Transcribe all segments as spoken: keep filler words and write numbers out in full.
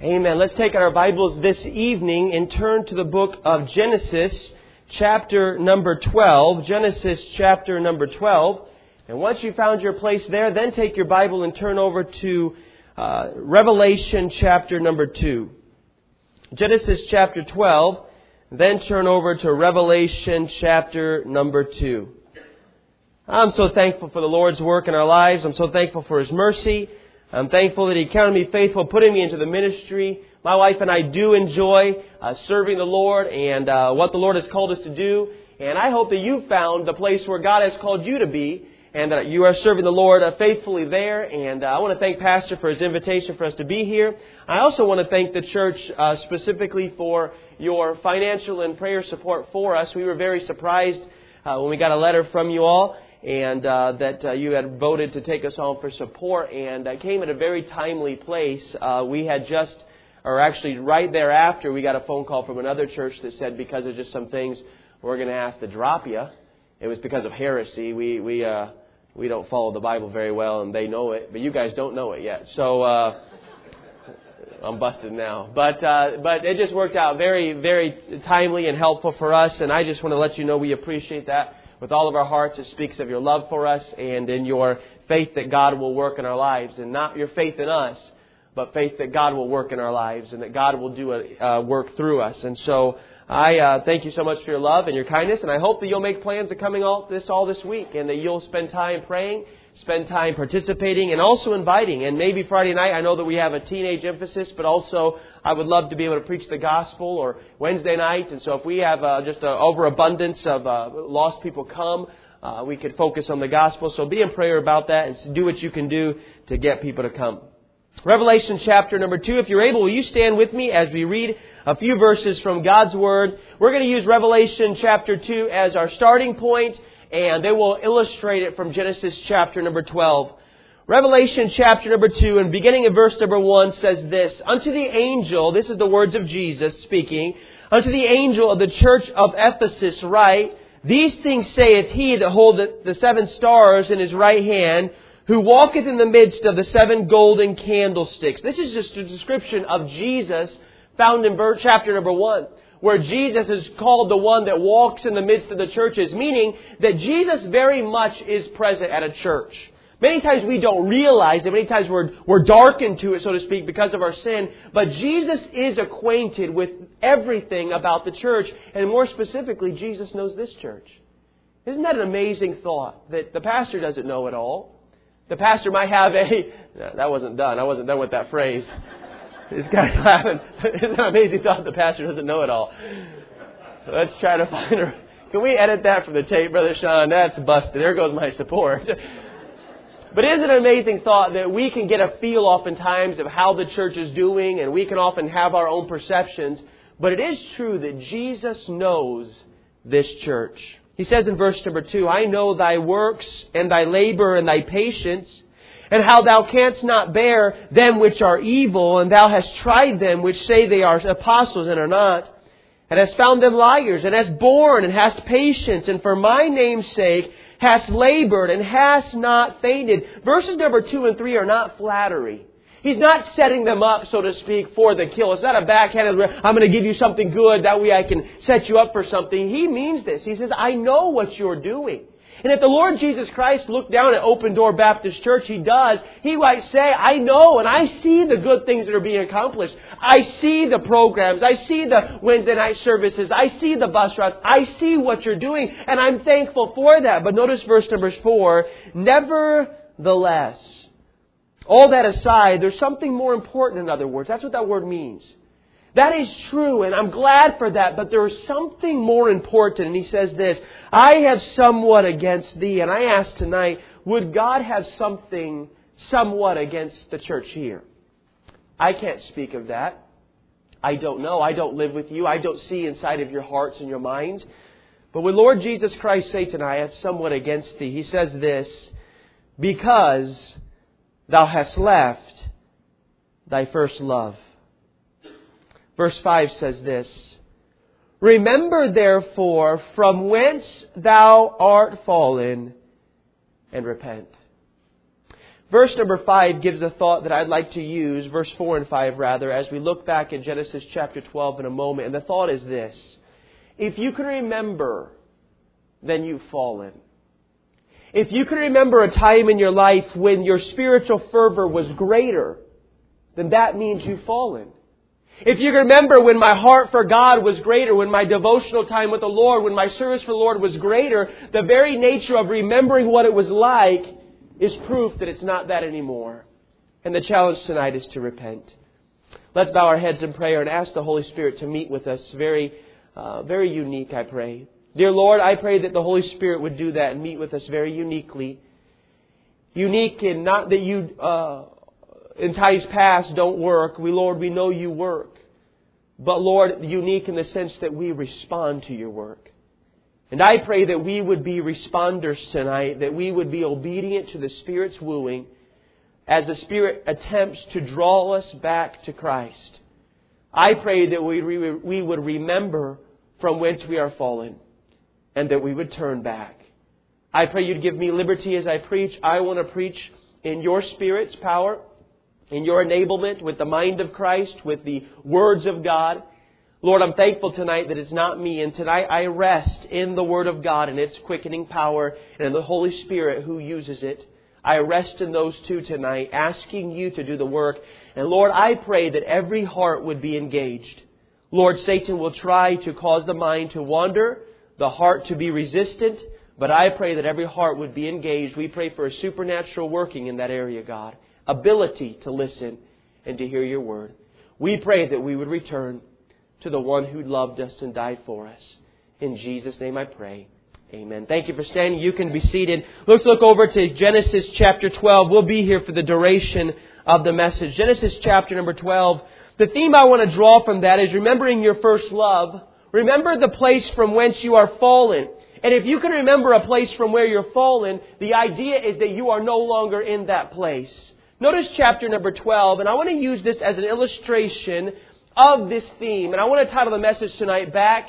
Amen. Let's take our Bibles this evening and turn to the book of Genesis, chapter number twelve. Genesis, chapter number twelve. And once you found your place there, then take your Bible and turn over to uh, Revelation, chapter number two. Genesis, chapter twelve. Then turn over to Revelation, chapter number two. I'm so thankful for the Lord's work in our lives. I'm so thankful for His mercy. I'm thankful that He counted me faithful, putting me into the ministry. My wife and I do enjoy uh, serving the Lord and uh, what the Lord has called us to do. And I hope that you found the place where God has called you to be and that you are serving the Lord uh, faithfully there. And uh, I want to thank Pastor for his invitation for us to be here. I also want to thank the church uh, specifically for your financial and prayer support for us. We were very surprised uh, when we got a letter from you all. And uh, that uh, you had voted to take us on for support, and uh, came at a very timely place. Uh, we had just, or actually right thereafter, we got a phone call from another church that said because of just some things, we're going to have to drop you. It was because of heresy. We we uh, we don't follow the Bible very well, and they know it, but you guys don't know it yet. So uh, I'm busted now. But uh, but it just worked out very very timely and helpful for us, and I just want to let you know we appreciate that. With all of our hearts, it speaks of your love for us and in your faith that God will work in our lives. And not your faith in us, but faith that God will work in our lives and that God will do a uh, work through us. And so I uh, thank you so much for your love and your kindness. And I hope that you'll make plans of coming all this all this week and that you'll spend time praying, spend time participating and also inviting. And maybe Friday night, I know that we have a teenage emphasis, but also I would love to be able to preach the gospel, or Wednesday night. And so if we have uh, just an overabundance of uh, lost people come, uh, we could focus on the gospel. So be in prayer about that and do what you can do to get people to come. Revelation chapter number two. If you're able, will you stand with me as we read a few verses from God's Word? We're going to use Revelation chapter two as our starting point, and they will illustrate it from Genesis chapter number twelve. Revelation chapter number two, and beginning in verse number one, says this: Unto the angel, this is the words of Jesus speaking, unto the angel of the church of Ephesus write, These things saith he that holdeth the seven stars in his right hand, who walketh in the midst of the seven golden candlesticks. This is just a description of Jesus found in verse, chapter number one, where Jesus is called the one that walks in the midst of the churches, meaning that Jesus very much is present at a church. Many times we don't realize it. Many times we're, we're darkened to it, so to speak, because of our sin. But Jesus is acquainted with everything about the church. And more specifically, Jesus knows this church. Isn't that an amazing thought? That the pastor doesn't know it all. The pastor might have a... That wasn't done. I wasn't done with that phrase. This guy's laughing. Isn't that an amazing thought? The pastor doesn't know it all. Let's try to find her. Can we edit that from the tape, Brother Sean? That's busted. There goes my support. But isn't it an amazing thought that we can get a feel oftentimes of how the church is doing, and we can often have our own perceptions. But it is true that Jesus knows this church. He says in verse number two, I know thy works and thy labor and thy patience, and how thou canst not bear them which are evil, and thou hast tried them which say they are apostles and are not, and hast found them liars, and hast borne and hast patience, and for my name's sake hast labored and hast not fainted. Verses number two and three are not flattery. He's not setting them up, so to speak, for the kill. It's not a backhanded, I'm going to give you something good, that way I can set you up for something. He means this. He says, I know what you're doing. And if the Lord Jesus Christ looked down at Open Door Baptist Church, He does, He might say, I know and I see the good things that are being accomplished. I see the programs. I see the Wednesday night services. I see the bus routes. I see what you're doing. And I'm thankful for that. But notice verse number four. Nevertheless, all that aside, there's something more important, in other words. That's what that word means. That is true, and I'm glad for that, but there is something more important. And he says this, I have somewhat against thee. And I ask tonight, would God have something somewhat against the church here? I can't speak of that. I don't know. I don't live with you. I don't see inside of your hearts and your minds. But when Lord Jesus Christ say tonight, I have somewhat against thee, He says this, because thou hast left thy first love. Verse five says this, Remember therefore from whence thou art fallen, and repent. Verse number five gives a thought that I'd like to use, verse four and five rather, as we look back at Genesis chapter twelve in a moment. And the thought is this: if you can remember, then you've fallen. If you can remember a time in your life when your spiritual fervor was greater, then that means you've fallen. If you remember when my heart for God was greater, when my devotional time with the Lord, when my service for the Lord was greater, the very nature of remembering what it was like is proof that it's not that anymore. And the challenge tonight is to repent. Let's bow our heads in prayer and ask the Holy Spirit to meet with us. Very, uh, very unique, I pray. Dear Lord, I pray that the Holy Spirit would do that and meet with us very uniquely. Unique in not that you, uh, in times past, don't work. We, Lord, we know you work. But Lord, unique in the sense that we respond to your work. And I pray that we would be responders tonight, that we would be obedient to the Spirit's wooing as the Spirit attempts to draw us back to Christ. I pray that we, we would remember from whence we are fallen and that we would turn back. I pray you'd give me liberty as I preach. I want to preach in your Spirit's power, in your enablement, with the mind of Christ, with the words of God. Lord, I'm thankful tonight that it's not me. And tonight I rest in the Word of God and its quickening power and in the Holy Spirit who uses it. I rest in those two tonight, asking you to do the work. And Lord, I pray that every heart would be engaged. Lord, Satan will try to cause the mind to wander, the heart to be resistant. But I pray that every heart would be engaged. We pray for a supernatural working in that area, God. Ability to listen and to hear your word. We pray that we would return to the one who loved us and died for us. In Jesus' name I pray. Amen. Thank you for standing. You can be seated. Let's look over to Genesis chapter twelve. We'll be here for the duration of the message. Genesis chapter number twelve. The theme I want to draw from that is remembering your first love. Remember the place from whence you are fallen. And if you can remember a place from where you're fallen, the idea is that you are no longer in that place. Notice chapter number twelve, and I want to use this as an illustration of this theme. And I want to title the message tonight, Back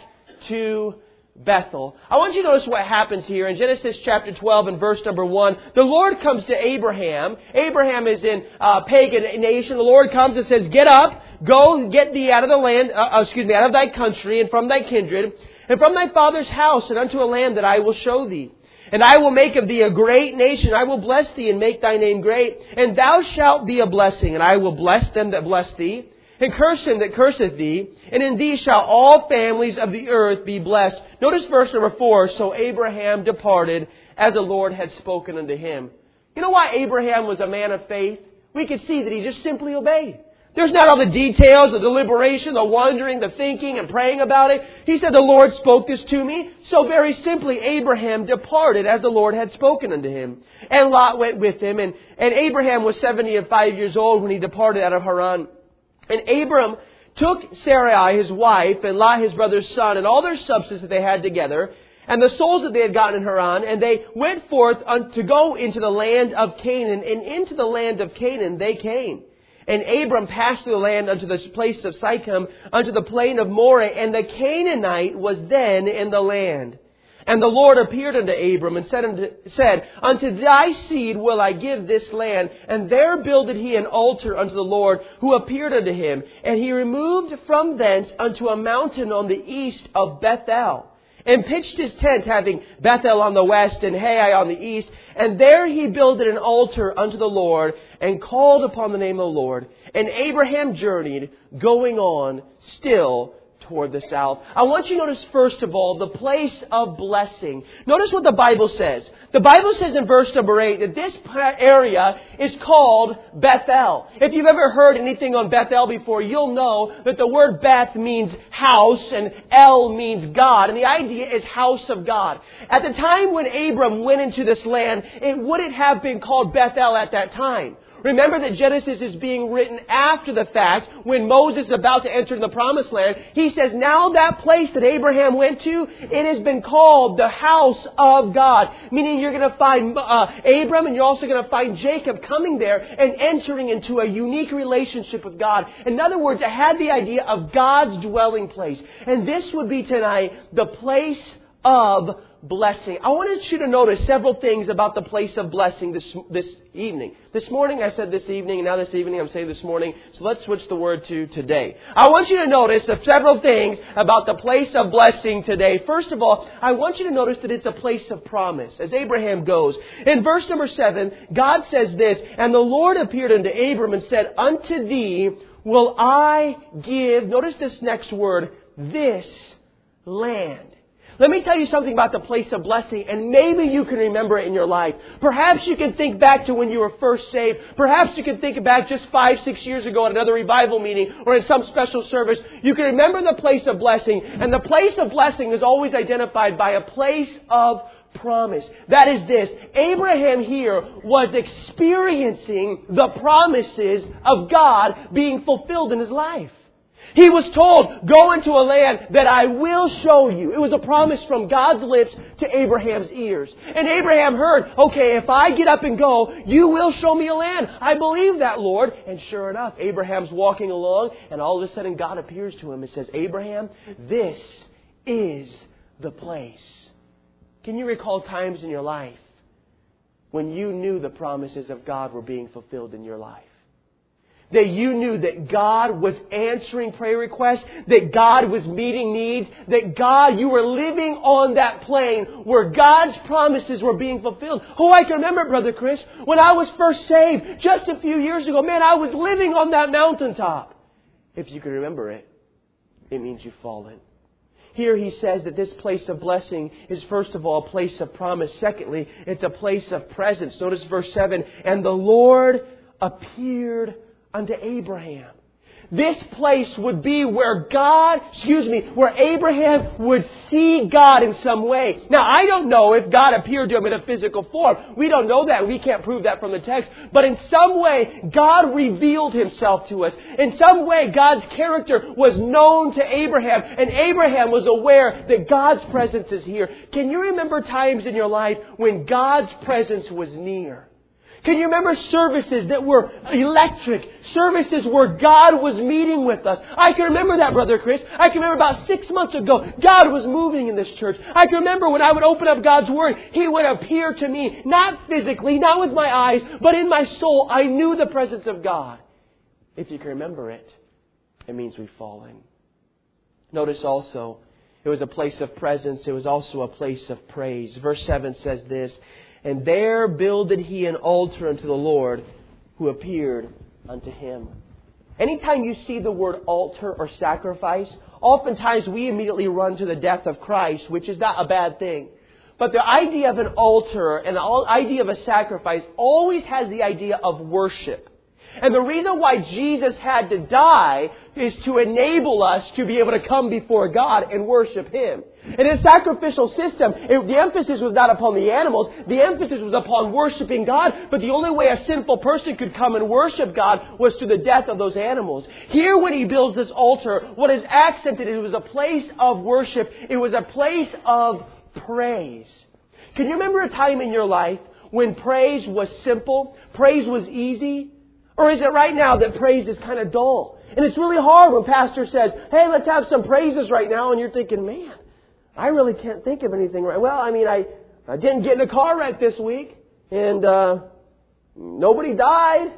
to Bethel. I want you to notice what happens here in Genesis chapter twelve and verse number one. The Lord comes to Abraham. Abraham is in a pagan nation. The Lord comes and says, get up, go get thee out of the land, uh, excuse me, out of thy country and from thy kindred and from thy father's house and unto a land that I will show thee. And I will make of thee a great nation. I will bless thee and make thy name great. And thou shalt be a blessing. And I will bless them that bless thee, and curse him that curseth thee. And in thee shall all families of the earth be blessed. Notice verse number four. So Abraham departed as the Lord had spoken unto him. You know why Abraham was a man of faith? We could see that he just simply obeyed. There's not all the details, the deliberation, the wondering, the thinking and praying about it. He said, the Lord spoke this to me. So very simply, Abraham departed as the Lord had spoken unto him. And Lot went with him. And, and Abraham was seventy and five years old when he departed out of Haran. And Abram took Sarai, his wife, and Lot, his brother's son, and all their substance that they had together, and the souls that they had gotten in Haran, and they went forth to go into the land of Canaan. And into the land of Canaan they came. And Abram passed through the land unto the place of Sichem, unto the plain of Moreh, and the Canaanite was then in the land. And the Lord appeared unto Abram and said, unto, said, Unto thy seed will I give this land. And there builded he an altar unto the Lord, who appeared unto him. And he removed from thence unto a mountain on the east of Bethel, and pitched his tent, having Bethel on the west and Hai on the east. And there he builded an altar unto the Lord, and called upon the name of the Lord. And Abraham journeyed, going on still toward the south. I want you to notice, first of all, the place of blessing. Notice what the Bible says. The Bible says in verse number eight that this area is called Bethel. If you've ever heard anything on Bethel before, you'll know that the word Beth means house and El means God. And the idea is house of God. At the time when Abram went into this land, it wouldn't have been called Bethel at that time. Remember that Genesis is being written after the fact, when Moses is about to enter the promised land. He says, now that place that Abraham went to, it has been called the house of God. Meaning you're going to find uh, Abram, and you're also going to find Jacob coming there and entering into a unique relationship with God. In other words, it had the idea of God's dwelling place. And this would be tonight the place of blessing. I wanted you to notice several things about the place of blessing this this evening. This morning I said this evening, and now this evening I'm saying this morning. So let's switch the word to today. I want you to notice several things about the place of blessing today. First of all, I want you to notice that it's a place of promise. As Abraham goes, in verse number seven, God says this, "And the Lord appeared unto Abram and said, Unto thee will I give," notice this next word, "this land." Let me tell you something about the place of blessing, and maybe you can remember it in your life. Perhaps you can think back to when you were first saved. Perhaps you can think back just five, six years ago at another revival meeting or in some special service. You can remember the place of blessing. And the place of blessing is always identified by a place of promise. That is this. Abraham here was experiencing the promises of God being fulfilled in his life. He was told, go into a land that I will show you. It was a promise from God's lips to Abraham's ears. And Abraham heard, okay, if I get up and go, you will show me a land. I believe that, Lord. And sure enough, Abraham's walking along, and all of a sudden God appears to him and says, Abraham, this is the place. Can you recall times in your life when you knew the promises of God were being fulfilled in your life? That you knew that God was answering prayer requests, that God was meeting needs, that God, you were living on that plane where God's promises were being fulfilled. Oh, I can remember, Brother Chris, when I was first saved just a few years ago. Man, I was living on that mountaintop. If you can remember it, it means you've fallen. Here he says that this place of blessing is first of all a place of promise. Secondly, it's a place of presence. Notice verse seven. And the Lord appeared unto Abraham. This place would be where God, excuse me, where Abraham would see God in some way. Now, I don't know if God appeared to him in a physical form. We don't know that. We can't prove that from the text. But in some way, God revealed Himself to us. In some way, God's character was known to Abraham. And Abraham was aware that God's presence is here. Can you remember times in your life when God's presence was near? Can you remember services that were electric? Services where God was meeting with us. I can remember that, Brother Chris. I can remember about six months ago, God was moving in this church. I can remember when I would open up God's Word, He would appear to me, not physically, not with my eyes, but in my soul. I knew the presence of God. If you can remember it, it means we've fallen. Notice also, it was a place of presence. It was also a place of praise. Verse seven says this, and there builded he an altar unto the Lord who appeared unto him. Anytime you see the word altar or sacrifice, oftentimes we immediately run to the death of Christ, which is not a bad thing. But the idea of an altar and the idea of a sacrifice always has the idea of worship. And the reason why Jesus had to die is to enable us to be able to come before God and worship Him. In a sacrificial system, it, the emphasis was not upon the animals. The emphasis was upon worshiping God. But the only way a sinful person could come and worship God was through the death of those animals. Here when He builds this altar, what is accented, it was a place of worship. It was a place of praise. Can you remember a time in your life when praise was simple? Praise was easy? Or is it right now that praise is kind of dull? And it's really hard when pastor says, hey, let's have some praises right now. And you're thinking, man, I really can't think of anything right. Well, I mean, I, I didn't get in a car wreck this week. And uh, nobody died.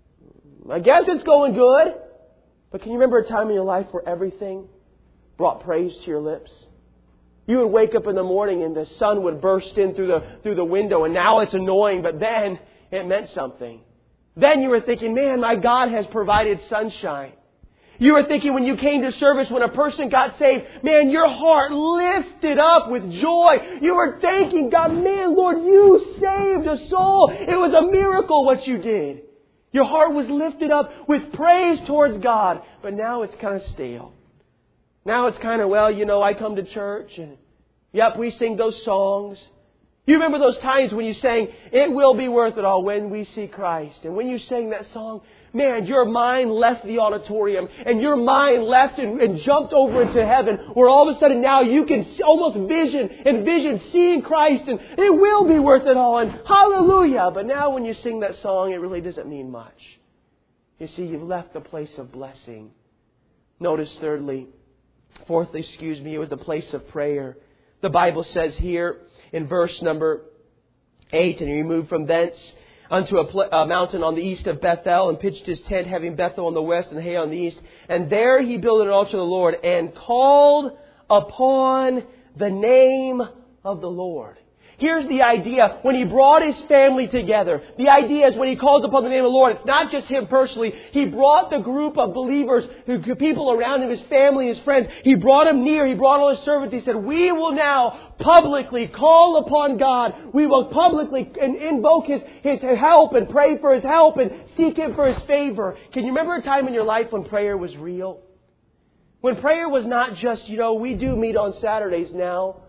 I guess it's going good. But can you remember a time in your life where everything brought praise to your lips? You would wake up in the morning and the sun would burst in through the, through the window. And now it's annoying, but then it meant something. Then you were thinking, man, my God has provided sunshine. You were thinking when you came to service, when a person got saved, man, your heart lifted up with joy. You were thanking God, man, Lord, you saved a soul. It was a miracle what you did. Your heart was lifted up with praise towards God. But now it's kind of stale. Now it's kind of, well, you know, I come to church and, yep, we sing those songs. You remember those times when you sang, it will be worth it all when we see Christ. And when you sang that song, man, your mind left the auditorium and your mind left and, and jumped over into heaven, where all of a sudden now you can almost vision, envision seeing Christ, and it will be worth it all, and hallelujah. But now when you sing that song, it really doesn't mean much. You see, you've left the place of blessing. Notice thirdly, fourthly, excuse me, it was the place of prayer. The Bible says here in verse number eight, and he removed from thence unto a, pl- a mountain on the east of Bethel, and pitched his tent, having Bethel on the west and Hai on the east. And there he built an altar to the Lord, and called upon the name of the Lord. Here's the idea. When he brought his family together, the idea is when he calls upon the name of the Lord, it's not just him personally. He brought the group of believers, the people around him, his family, his friends. He brought them near. He brought all his servants. He said, we will now publicly call upon God. We will publicly invoke his, his help and pray for his help and seek him for his favor. Can you remember a time in your life when prayer was real? When prayer was not just, you know, we do meet on Saturdays now.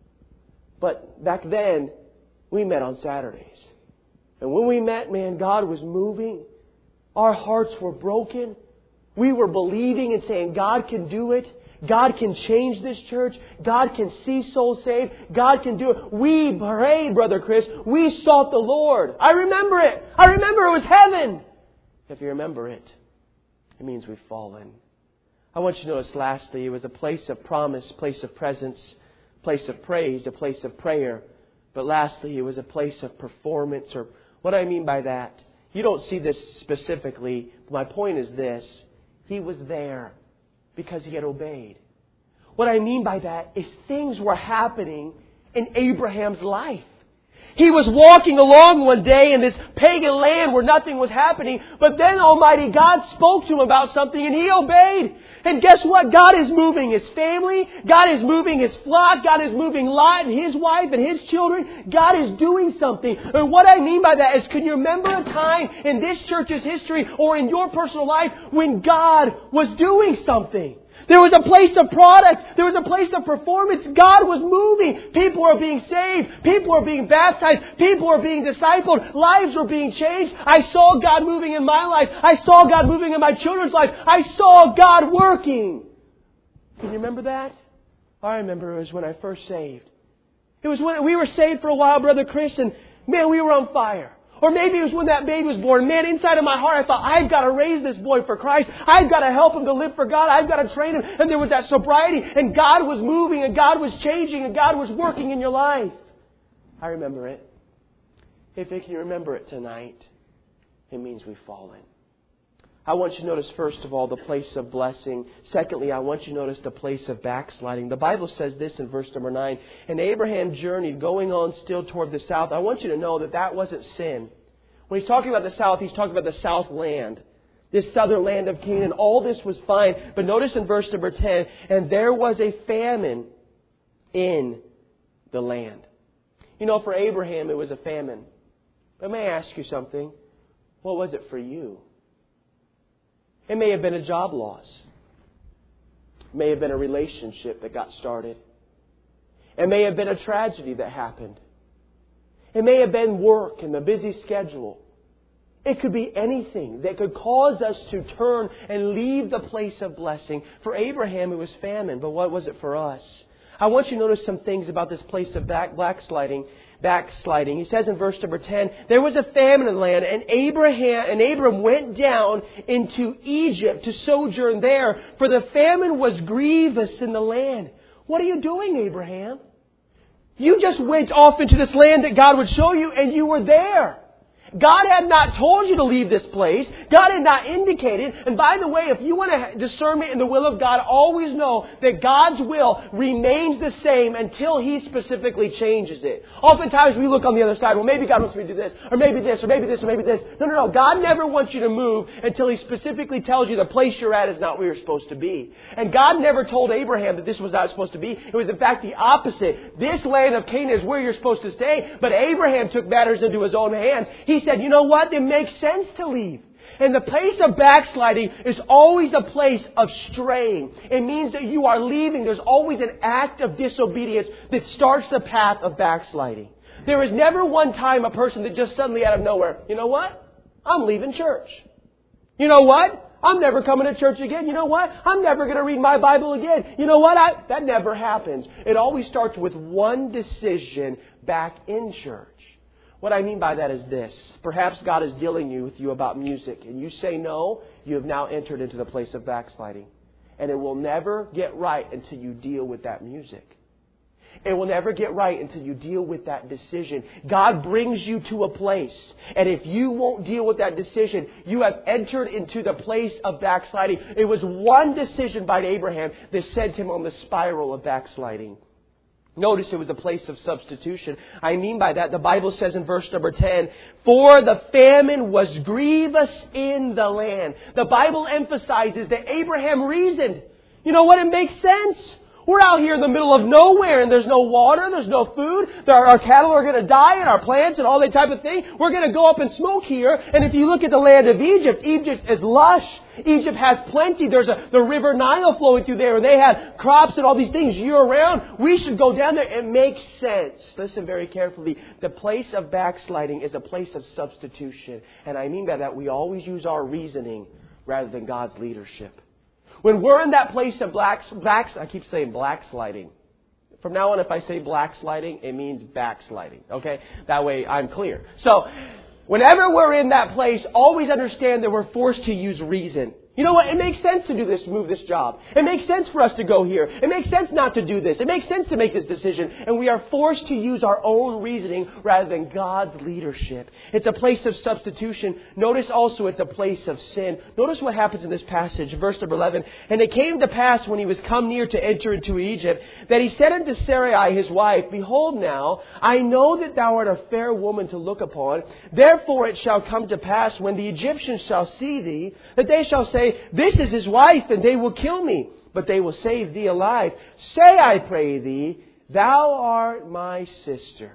But back then, we met on Saturdays. And when we met, man, God was moving. Our hearts were broken. We were believing and saying, God can do it. God can change this church. God can see souls saved. God can do it. We prayed, Brother Chris. We sought the Lord. I remember it. I remember it was heaven. If you remember it, it means we've fallen. I want you to notice lastly, it was a place of promise, place of presence, place of praise, a place of prayer. But lastly, it was a place of performance. Or what do I mean by that? You don't see this specifically. My point is this. He was there because he had obeyed. What I mean by that is things were happening in Abraham's life. He was walking along one day in this pagan land where nothing was happening. But then Almighty God spoke to him about something and he obeyed. And guess what? God is moving his family. God is moving his flock. God is moving Lot and his wife and his children. God is doing something. And what I mean by that is, can you remember a time in this church's history or in your personal life when God was doing something? There was a place of product. There was a place of performance. God was moving. People were being saved. People were being baptized. People were being discipled. Lives were being changed. I saw God moving in my life. I saw God moving in my children's life. I saw God working. Can you remember that? I remember it was when I first saved. It was when we were saved for a while, Brother Chris, and man, we were on fire. Or maybe it was when that baby was born. Man, inside of my heart, I thought, I've got to raise this boy for Christ. I've got to help him to live for God. I've got to train him. And there was that sobriety. And God was moving. And God was changing. And God was working in your life. I remember it. If you can remember it tonight, it means we've fallen. I want you to notice, first of all, the place of blessing. Secondly, I want you to notice the place of backsliding. The Bible says this in verse number nine. And Abraham journeyed, going on still toward the south. I want you to know that that wasn't sin. When he's talking about the south, he's talking about the south land. This southern land of Canaan. All this was fine. But notice in verse number ten. And there was a famine in the land. You know, for Abraham, it was a famine. But may I ask you something? What was it for you? It may have been a job loss. It may have been a relationship that got started. It may have been a tragedy that happened. It may have been work and the busy schedule. It could be anything that could cause us to turn and leave the place of blessing. For Abraham, it was famine. But what was it for us? I want you to notice some things about this place of back, backsliding. Backsliding. He says in verse number ten, there was a famine in the land, and Abraham and Abram went down into Egypt to sojourn there, for the famine was grievous in the land. What are you doing, Abraham? You just went off into this land that God would show you, and you were there. God had not told you to leave this place. God had not indicated. And by the way, if you want to discernment in the will of God, always know that God's will remains the same until He specifically changes it. Oftentimes we look on the other side. Well, maybe God wants me to do this, or maybe this, or maybe this, or maybe this. No, no, no. God never wants you to move until He specifically tells you the place you're at is not where you're supposed to be. And God never told Abraham that this was not supposed to be. It was in fact the opposite. This land of Canaan is where you're supposed to stay. But Abraham took matters into his own hands. He He said, you know what? It makes sense to leave. And the place of backsliding is always a place of straying. It means that you are leaving. There's always an act of disobedience that starts the path of backsliding. There is never one time a person that just suddenly out of nowhere, you know what? I'm leaving church. You know what? I'm never coming to church again. You know what? I'm never going to read my Bible again. You know what? I, that never happens. It always starts with one decision back in church. What I mean by that is this. Perhaps God is dealing with you about music, and you say no, you have now entered into the place of backsliding. And it will never get right until you deal with that music. It will never get right until you deal with that decision. God brings you to a place. And if you won't deal with that decision, you have entered into the place of backsliding. It was one decision by Abraham that sent him on the spiral of backsliding. Notice it was a place of substitution. I mean by that, the Bible says in verse number ten, for the famine was grievous in the land. The Bible emphasizes that Abraham reasoned. You know what? It makes sense. We're out here in the middle of nowhere and there's no water, there's no food. There are, our cattle are going to die and our plants and all that type of thing. We're going to go up in smoke here. And if you look at the land of Egypt, Egypt is lush. Egypt has plenty. There's a, the river Nile flowing through there and they had crops and all these things year round. We should go down there. It makes sense. Listen very carefully. The place of backsliding is a place of substitution. And I mean by that we always use our reasoning rather than God's leadership. When we're in that place of black, blacks, I keep saying black sliding. From now on, if I say black sliding, it means backsliding. Okay? That way I'm clear. So, whenever we're in that place, always understand that we're forced to use reason. You know what? It makes sense to do this, move this job. It makes sense for us to go here. It makes sense not to do this. It makes sense to make this decision. And we are forced to use our own reasoning rather than God's leadership. It's a place of substitution. Notice also it's a place of sin. Notice what happens in this passage, verse number eleven. And it came to pass when he was come near to enter into Egypt, that he said unto Sarai his wife, behold now, I know that thou art a fair woman to look upon. Therefore it shall come to pass when the Egyptians shall see thee, that they shall say, this is his wife, and they will kill me, but they will save thee alive. Say, I pray thee, thou art my sister.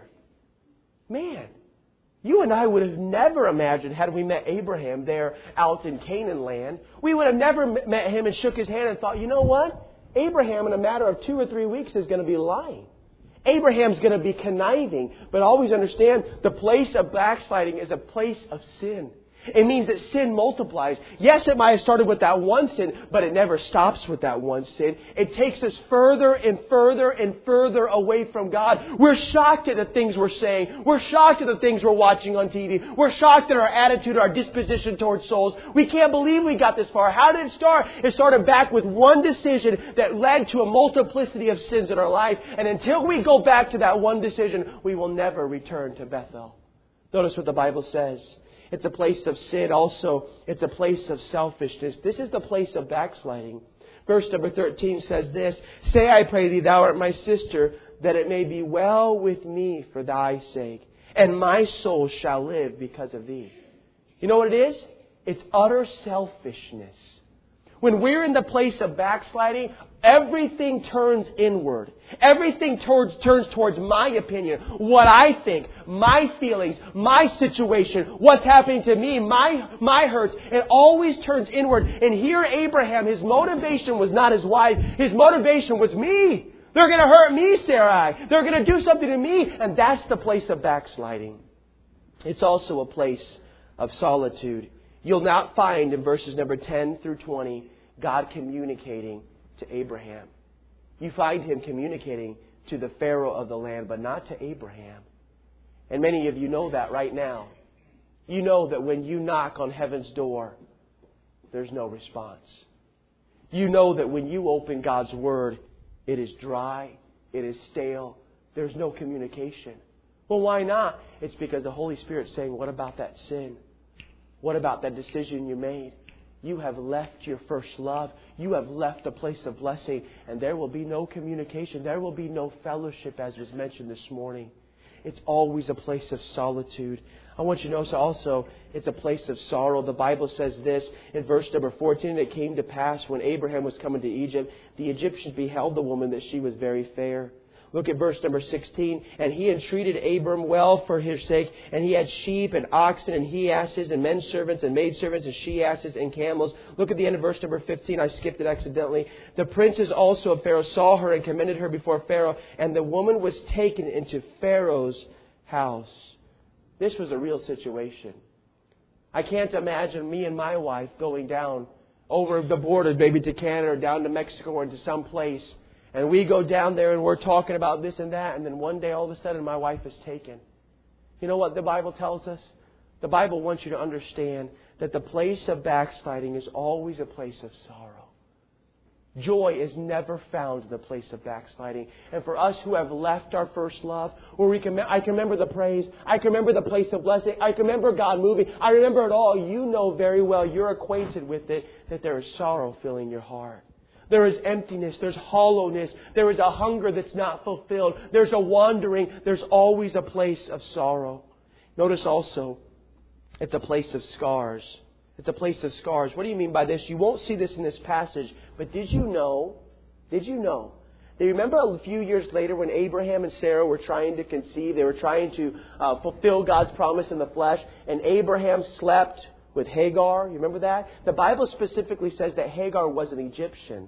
Man, you and I would have never imagined, had we met Abraham there out in Canaan land, we would have never met him and shook his hand and thought, you know what? Abraham in a matter of two or three weeks is going to be lying. Abraham's going to be conniving. But always understand, the place of backsliding is a place of sin. It means that sin multiplies. Yes, it might have started with that one sin, but it never stops with that one sin. It takes us further and further and further away from God. We're shocked at the things we're saying. We're shocked at the things we're watching on T V. We're shocked at our attitude, our disposition towards souls. We can't believe we got this far. How did it start? It started back with one decision that led to a multiplicity of sins in our life. And until we go back to that one decision, we will never return to Bethel. Notice what the Bible says. It's a place of sin. Also, it's a place of selfishness. This is the place of backsliding. Verse number thirteen says this, say, I pray thee, thou art my sister, that it may be well with me for thy sake, and my soul shall live because of thee. You know what it is? It's utter selfishness. When we're in the place of backsliding, everything turns inward. Everything towards, turns towards my opinion, what I think, my feelings, my situation, what's happening to me, my, my hurts. It always turns inward. And here Abraham, his motivation was not his wife. His motivation was me. They're going to hurt me, Sarai. They're going to do something to me. And that's the place of backsliding. It's also a place of solitude. You'll not find in verses number ten through twenty God communicating to Abraham. You find Him communicating to the Pharaoh of the land, but not to Abraham. And many of you know that right now. You know that when you knock on heaven's door, there's no response. You know that when you open God's Word, it is dry, it is stale, there's no communication. Well, why not? It's because the Holy Spirit's saying, what about that sin? What about that decision you made? You have left your first love. You have left a place of blessing. And there will be no communication. There will be no fellowship, as was mentioned this morning. It's always a place of solitude. I want you to know also it's a place of sorrow. The Bible says this in verse number fourteen. It came to pass when Abraham was coming to Egypt, the Egyptians beheld the woman that she was very fair. Look at verse number sixteen. And he entreated Abram well for his sake. And he had sheep and oxen and he-asses and men servants and maidservants and she-asses and camels. Look at the end of verse number fifteen. I skipped it accidentally. The princes also of Pharaoh saw her and commended her before Pharaoh. And the woman was taken into Pharaoh's house. This was a real situation. I can't imagine me and my wife going down over the border, maybe to Canada or down to Mexico or into some place. And we go down there and we're talking about this and that. And then one day all of a sudden my wife is taken. You know what the Bible tells us? The Bible wants you to understand that the place of backsliding is always a place of sorrow. Joy is never found in the place of backsliding. And for us who have left our first love, where we can, I can remember the praise, I can remember the place of blessing, I can remember God moving, I remember it all. You know very well, you're acquainted with it, that there is sorrow filling your heart. There is emptiness, there's hollowness, there is a hunger that's not fulfilled, there's a wandering, there's always a place of sorrow. Notice also, it's a place of scars. It's a place of scars. What do you mean by this? You won't see this in this passage, but did you know, did you know, do you remember a few years later when Abraham and Sarah were trying to conceive, they were trying to uh, fulfill God's promise in the flesh, and Abraham slept with Hagar? You remember that? The Bible specifically says that Hagar was an Egyptian.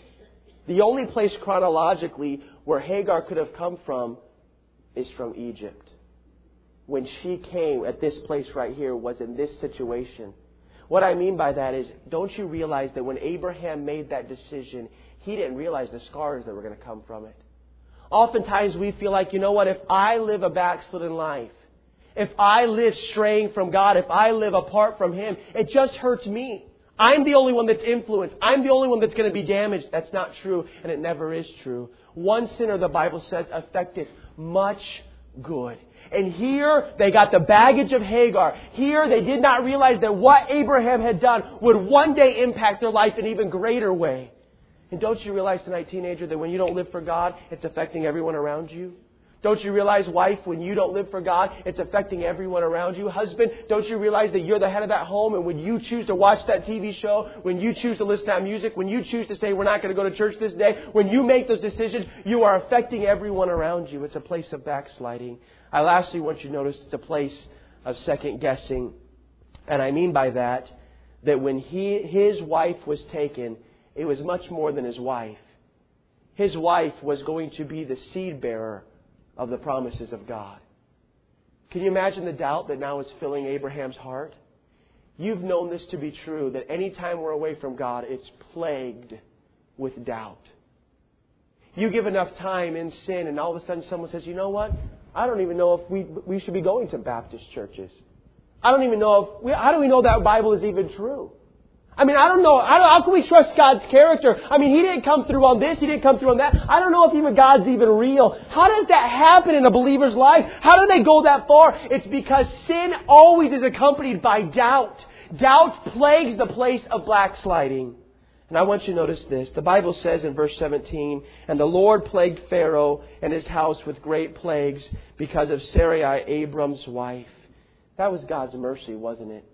The only place chronologically where Hagar could have come from is from Egypt. When she came at this place right here was in this situation. What I mean by that is, don't you realize that when Abraham made that decision, he didn't realize the scars that were going to come from it. Oftentimes we feel like, you know what, if I live a backslidden life, if I live straying from God, if I live apart from Him, it just hurts me. I'm the only one that's influenced. I'm the only one that's going to be damaged. That's not true, and it never is true. One sinner, the Bible says, affected much good. And here they got the baggage of Hagar. Here they did not realize that what Abraham had done would one day impact their life in an even greater way. And don't you realize tonight, teenager, that when you don't live for God, it's affecting everyone around you? Don't you realize, wife, when you don't live for God, it's affecting everyone around you? Husband, don't you realize that you're the head of that home, and when you choose to watch that T V show, when you choose to listen to that music, when you choose to say we're not going to go to church this day, when you make those decisions, you are affecting everyone around you. It's a place of backsliding. I lastly want you to notice it's a place of second guessing. And I mean by that, that when he, his wife was taken, it was much more than his wife. His wife was going to be the seed bearer of the promises of God. Can you imagine the doubt that now is filling Abraham's heart? You've known this to be true, that any time we're away from God, it's plagued with doubt. You give enough time in sin, and all of a sudden someone says, you know what? I don't even know if we we should be going to Baptist churches. I don't even know if we, how do we know that Bible is even true? I mean, I don't know. I don't, how can we trust God's character? I mean, He didn't come through on this. He didn't come through on that. I don't know if even God's even real. How does that happen in a believer's life? How do they go that far? It's because sin always is accompanied by doubt. Doubt plagues the place of backsliding. And I want you to notice this. The Bible says in verse seventeen, and the Lord plagued Pharaoh and his house with great plagues because of Sarai, Abram's wife. That was God's mercy, wasn't it?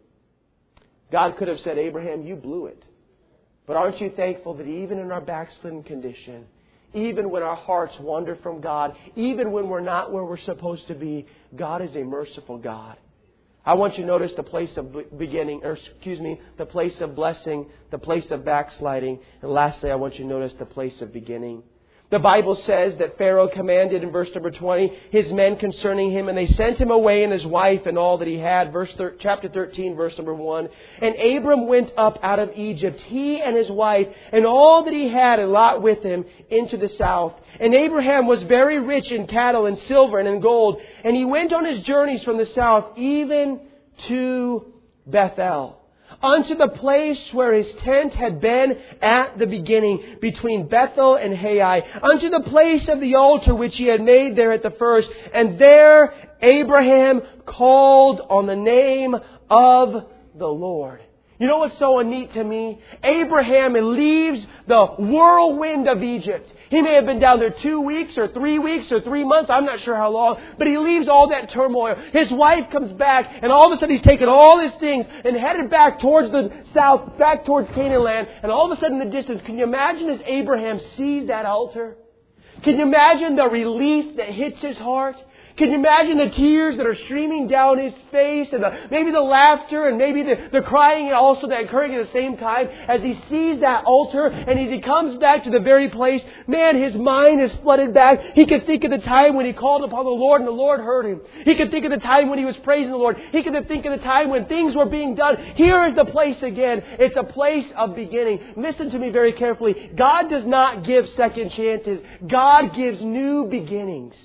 God could have said, Abraham, you blew it. But aren't you thankful that even in our backslidden condition, even when our hearts wander from God, even when we're not where we're supposed to be, God is a merciful God. I want you to notice the place of beginning, or excuse me, the place of blessing, the place of backsliding, and lastly, I want you to notice the place of beginning. The Bible says that Pharaoh commanded in verse number twenty his men concerning him, and they sent him away and his wife and all that he had. Verse thir- chapter thirteen, verse number one. And Abram went up out of Egypt, he and his wife, and all that he had, and Lot with him, into the south. And Abraham was very rich in cattle and silver and in gold. And he went on his journeys from the south, even to Bethel, unto the place where his tent had been at the beginning, between Bethel and Hai, unto the place of the altar which he had made there at the first. And there Abraham called on the name of the Lord. You know what's so neat to me? Abraham leaves the whirlwind of Egypt. He may have been down there two weeks or three weeks or three months. I'm not sure how long. But he leaves all that turmoil. His wife comes back, and all of a sudden he's taken all his things and headed back towards the south, back towards Canaan land. And all of a sudden in the distance, can you imagine as Abraham sees that altar? Can you imagine the relief that hits his heart? Can you imagine the tears that are streaming down his face, and the, maybe the laughter and maybe the, the crying and also the occurring at the same time as he sees that altar, and as he comes back to the very place, man, his mind is flooded back. He can think of the time when he called upon the Lord and the Lord heard him. He can think of the time when he was praising the Lord. He can think of the time when things were being done. Here is the place again. It's a place of beginning. Listen to me very carefully. God does not give second chances. God gives new beginnings.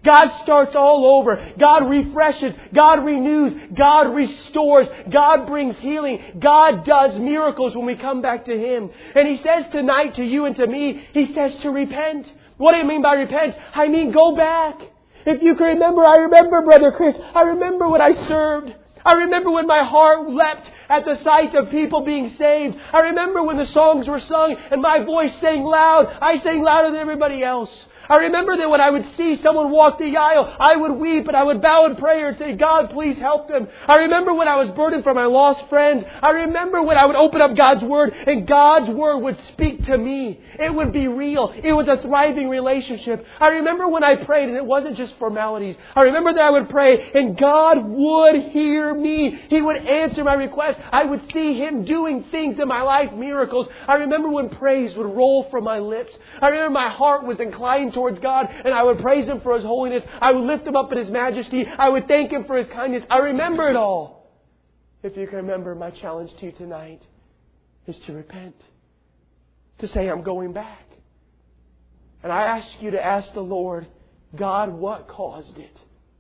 God starts all over. God refreshes. God renews. God restores. God brings healing. God does miracles when we come back to Him. And He says tonight to you and to me, He says to repent. What do you mean by repent? I mean go back. If you can remember, I remember, Brother Chris, I remember when I served. I remember when my heart leapt at the sight of people being saved. I remember when the songs were sung and my voice sang loud. I sang louder than everybody else. I remember that when I would see someone walk the aisle, I would weep and I would bow in prayer and say, God, please help them. I remember when I was burdened for my lost friends. I remember when I would open up God's Word and God's Word would speak to me. It would be real. It was a thriving relationship. I remember when I prayed and it wasn't just formalities. I remember that I would pray and God would hear me. He would answer my request. I would see Him doing things in my life, miracles. I remember when praise would roll from my lips. I remember my heart was inclined towards God and I would praise Him for His holiness. I would lift Him up in His majesty. I would thank Him for His kindness. I remember it all. If you can remember, my challenge to you tonight is to repent. To say, I'm going back. And I ask you to ask the Lord, God, what caused it?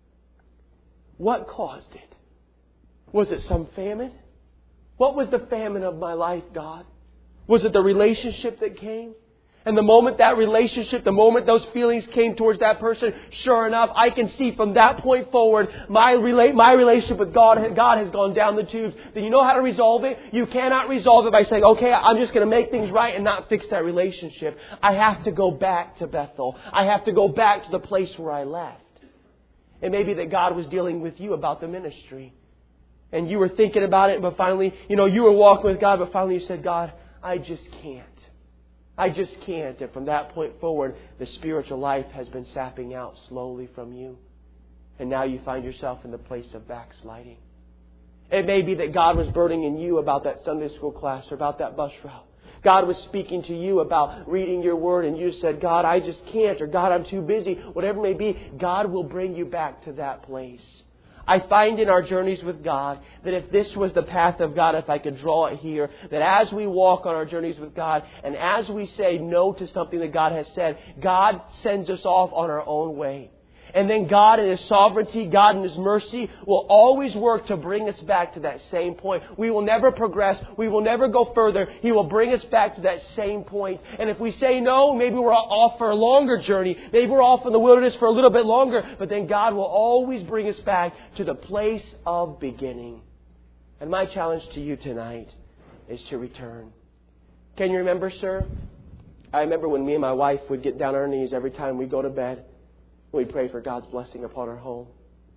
What caused it? Was it some famine? What was the famine of my life, God? Was it the relationship that came? And the moment that relationship, the moment those feelings came towards that person, sure enough, I can see from that point forward, my rela- my relationship with God, God has gone down the tubes. Do you know how to resolve it? You cannot resolve it by saying, okay, I'm just going to make things right and not fix that relationship. I have to go back to Bethel. I have to go back to the place where I left. It may be that God was dealing with you about the ministry. And you were thinking about it, but finally, you know, you were walking with God, but finally you said, God, I just can't. I just can't. And from that point forward, the spiritual life has been sapping out slowly from you. And now you find yourself in the place of backsliding. It may be that God was burdening you about that Sunday school class or about that bus route. God was speaking to you about reading your Word and you said, God, I just can't, or God, I'm too busy. Whatever it may be, God will bring you back to that place. I find in our journeys with God that if this was the path of God, if I could draw it here, that as we walk on our journeys with God and as we say no to something that God has said, God sends us off on our own way. And then God in His sovereignty, God in His mercy will always work to bring us back to that same point. We will never progress. We will never go further. He will bring us back to that same point. And if we say no, maybe we're off for a longer journey. Maybe we're off in the wilderness for a little bit longer. But then God will always bring us back to the place of beginning. And my challenge to you tonight is to return. Can you remember, sir? I remember when me and my wife would get down on our knees every time we go to bed. We'd pray for God's blessing upon our home.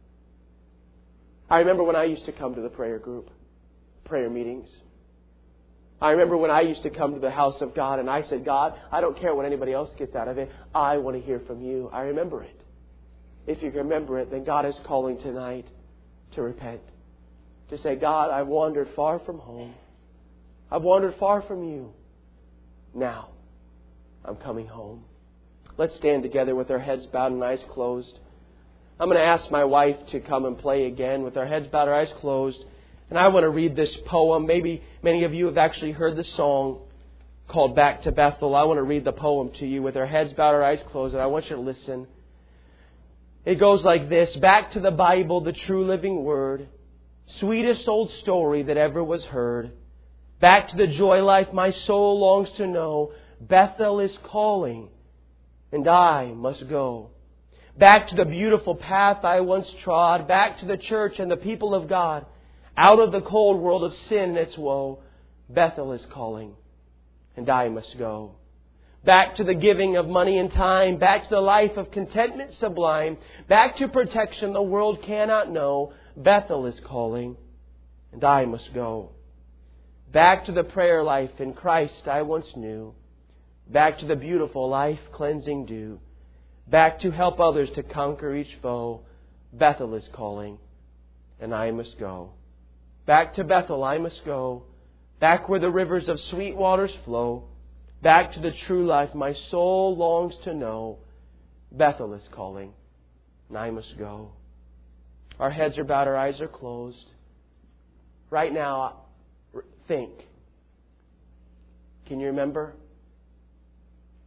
I remember when I used to come to the prayer group, prayer meetings. I remember when I used to come to the house of God and I said, God, I don't care what anybody else gets out of it. I want to hear from you. I remember it. If you can remember it, then God is calling tonight to repent. To say, God, I've wandered far from home. I've wandered far from you. Now, I'm coming home. Let's stand together with our heads bowed and eyes closed. I'm going to ask my wife to come and play again with our heads bowed, our eyes closed. And I want to read this poem. Maybe many of you have actually heard the song called Back to Bethel. I want to read the poem to you with our heads bowed, our eyes closed, and I want you to listen. It goes like this. Back to the Bible, the true living Word, sweetest old story that ever was heard. Back to the joy life my soul longs to know. Bethel is calling, and I must go. Back to the beautiful path I once trod. Back to the church and the people of God. Out of the cold world of sin and its woe. Bethel is calling, and I must go. Back to the giving of money and time. Back to the life of contentment sublime. Back to protection the world cannot know. Bethel is calling, and I must go. Back to the prayer life in Christ I once knew. Back to the beautiful life cleansing dew. Back to help others to conquer each foe. Bethel is calling, and I must go. Back to Bethel I must go. Back where the rivers of sweet waters flow. Back to the true life my soul longs to know. Bethel is calling, and I must go. Our heads are bowed, our eyes are closed. Right now, think. Can you remember?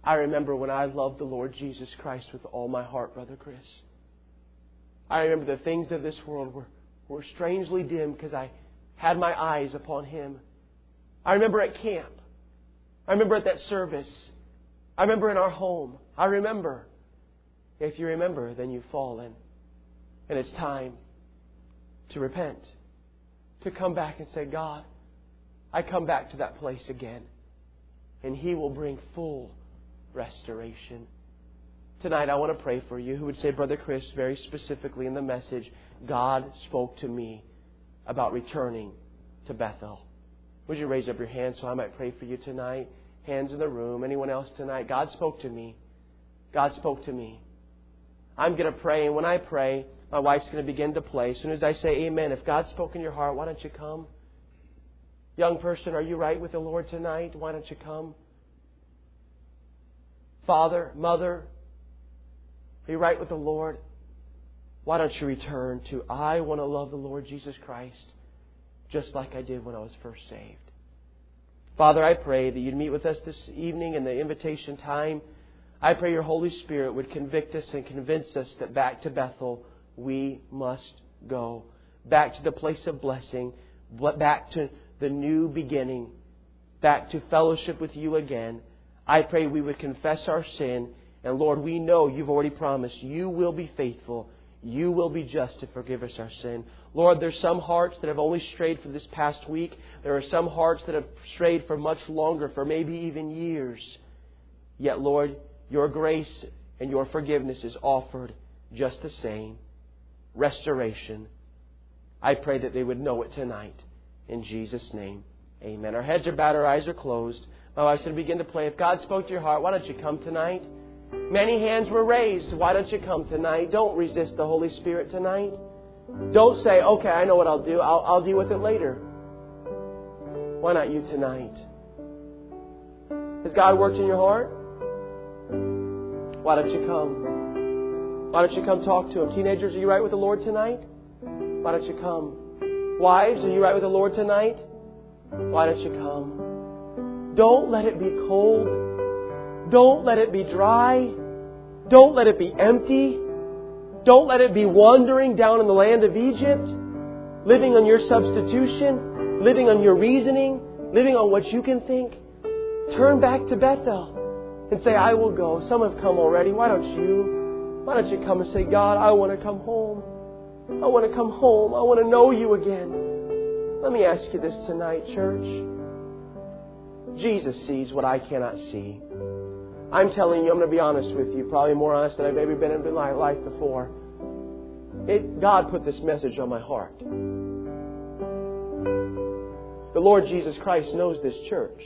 I remember when I loved the Lord Jesus Christ with all my heart, Brother Chris. I remember the things of this world were, were strangely dim because I had my eyes upon Him. I remember at camp. I remember at that service. I remember in our home. I remember. If you remember, then you've fallen. And it's time to repent. To come back and say, God, I come back to that place again. And He will bring full restoration. Tonight I want to pray for you who would say, Brother Chris, very specifically in the message, God spoke to me about returning to Bethel. Would you raise up your hand so I might pray for you tonight? Hands in the room. Anyone else tonight? God spoke to me. God spoke to me. I'm going to pray, and when I pray, my wife's going to begin to play. As soon as I say amen, if God spoke in your heart, why don't you come? Young person, are you right with the Lord tonight? Why don't you come? Father, mother, are you right with the Lord? Why don't you return to, I want to love the Lord Jesus Christ just like I did when I was first saved. Father, I pray that you'd meet with us this evening in the invitation time. I pray your Holy Spirit would convict us and convince us that back to Bethel we must go. Back to the place of blessing. Back to the new beginning. Back to fellowship with you again. I pray we would confess our sin. And Lord, we know you've already promised you will be faithful. You will be just to forgive us our sin. Lord, there's some hearts that have only strayed for this past week. There are some hearts that have strayed for much longer, for maybe even years. Yet, Lord, your grace and your forgiveness is offered just the same. Restoration. I pray that they would know it tonight. In Jesus' name, amen. Our heads are bowed, our eyes are closed. My wife's going to begin to play. If God spoke to your heart, why don't you come tonight? Many hands were raised. Why don't you come tonight? Don't resist the Holy Spirit tonight. Don't say, okay, I know what I'll do. I'll, I'll deal with it later. Why not you tonight? Has God worked in your heart? Why don't you come? Why don't you come talk to Him? Teenagers, are you right with the Lord tonight? Why don't you come? Wives, are you right with the Lord tonight? Why don't you come? Don't let it be cold. Don't let it be dry. Don't let it be empty. Don't let it be wandering down in the land of Egypt, living on your substitution, living on your reasoning, living on what you can think. Turn back to Bethel and say, I will go. Some have come already. Why don't you? Why don't you come and say, God, I want to come home. I want to come home. I want to know you again. Let me ask you this tonight, church. Jesus sees what I cannot see. I'm telling you, I'm going to be honest with you, probably more honest than I've ever been in my life before. It, God put this message on my heart. The Lord Jesus Christ knows this church.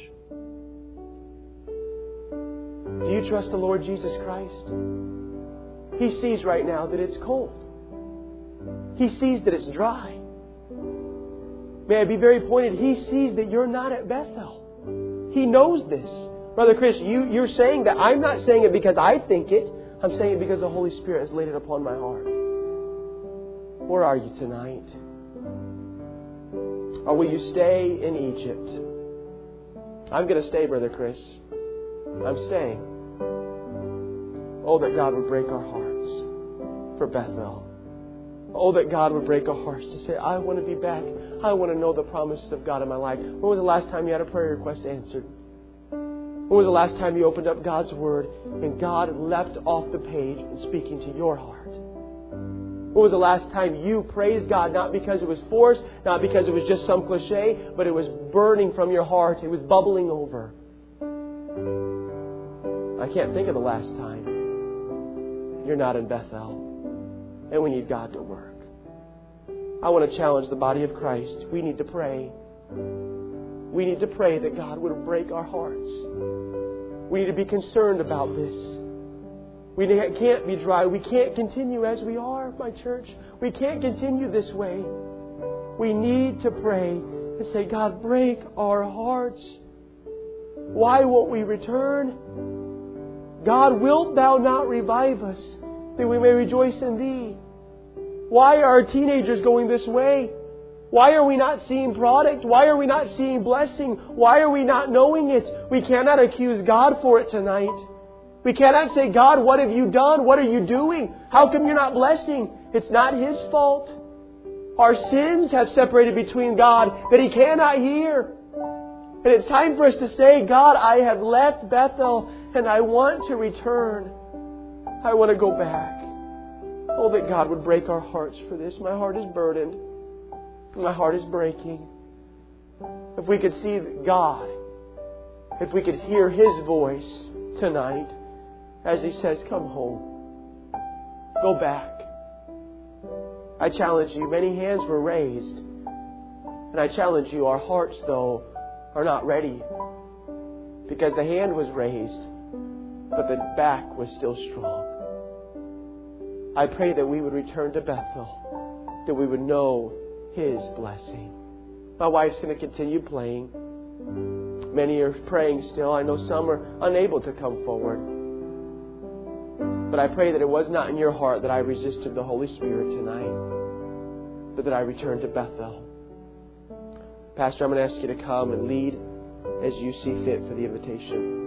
Do you trust the Lord Jesus Christ? He sees right now that it's cold. He sees that it's dry. May I be very pointed? He sees that you're not at Bethel. He knows this. Brother Chris, you, you're saying that. I'm not saying it because I think it. I'm saying it because the Holy Spirit has laid it upon my heart. Where are you tonight? Or will you stay in Egypt? I'm going to stay, Brother Chris. I'm staying. Oh, that God would break our hearts for Bethel. Oh, that God would break our hearts to say, I want to be back. I want to know the promises of God in my life. When was the last time you had a prayer request answered? When was the last time you opened up God's Word and God leapt off the page and speaking to your heart? When was the last time you praised God not because it was forced, not because it was just some cliche, but it was burning from your heart. It was bubbling over. I can't think of the last time. You're not in Bethel. And we need God to work. I want to challenge the body of Christ. We need to pray. We need to pray that God would break our hearts. We need to be concerned about this. We can't be dry. We can't continue as we are, my church. We can't continue this way. We need to pray and say, God, break our hearts. Why won't we return? God, wilt Thou not revive us, that we may rejoice in Thee? Why are our teenagers going this way? Why are we not seeing product? Why are we not seeing blessing? Why are we not knowing it? We cannot accuse God for it tonight. We cannot say, God, what have you done? What are you doing? How come you're not blessing? It's not His fault. Our sins have separated between God that He cannot hear. And it's time for us to say, God, I have left Bethel and I want to return. I want to go back. Oh, that God would break our hearts for this. My heart is burdened. My heart is breaking. If we could see God, if we could hear His voice tonight as He says, come home. Go back. I challenge you, many hands were raised. And I challenge you, our hearts, though, are not ready. Because the hand was raised, but the back was still strong. I pray that we would return to Bethel, that we would know His blessing. My wife's going to continue playing. Many are praying still. I know some are unable to come forward. But I pray that it was not in your heart that I resisted the Holy Spirit tonight, but that I returned to Bethel. Pastor, I'm going to ask you to come and lead as you see fit for the invitation.